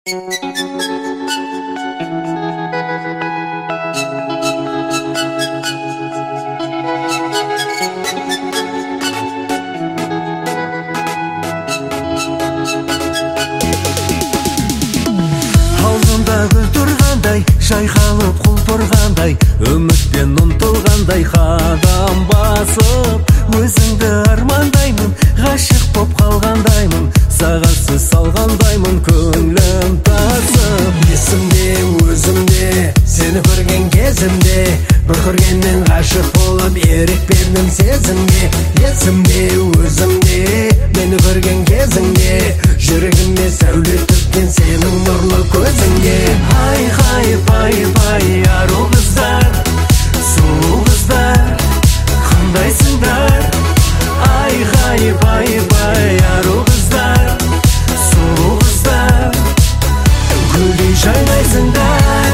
Алдында гүл тұрғандай, жайқалып құл тұрғандай, үмітпен ұмтылғандай қадам басып, өзіңді армандаймын, ғашық боп қалғандаймын, саған сөз салғандаймын, көңілім тасып. Есімде, өзімде, сені көрген кезімде, бір көргеннен ғашық болып ерік бердім сезімге. Есімде, өзімде, мені көрген кезіңде, жүрегіме сәуле төккен сенің нұрлы көзіңе. Ай, пай, пай, ару қыздар, сұлу қыздар, қандайсыңдар? Ай, пай, пай, ару қыздар, сұлу қыздар, гүлдей жайнайсыңдар.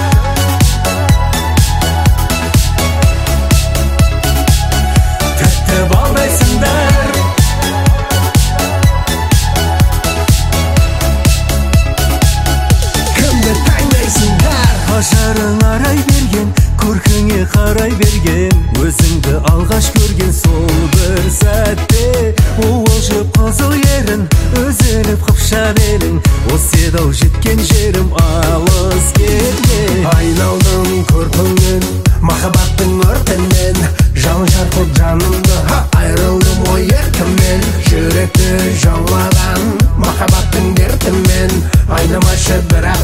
Тәтті балдайсыңдар. Кімді таңдайсыңдар? Ажарың арай берген, көркіңе қарай берген, өзіңді алғаш көрген сол бір сәтте, уылжып қызыл ерін, үзіліп қыпшақ елің, осы еді-ау жеткен жерім алыс кетке. Айналдым көркіңнен, махаббаттың өртінен, жалын шарпып жанымды, айрылдым ой еркіммен, жүректі жаулаған махаббаттың дертімен, айнымашы бірақ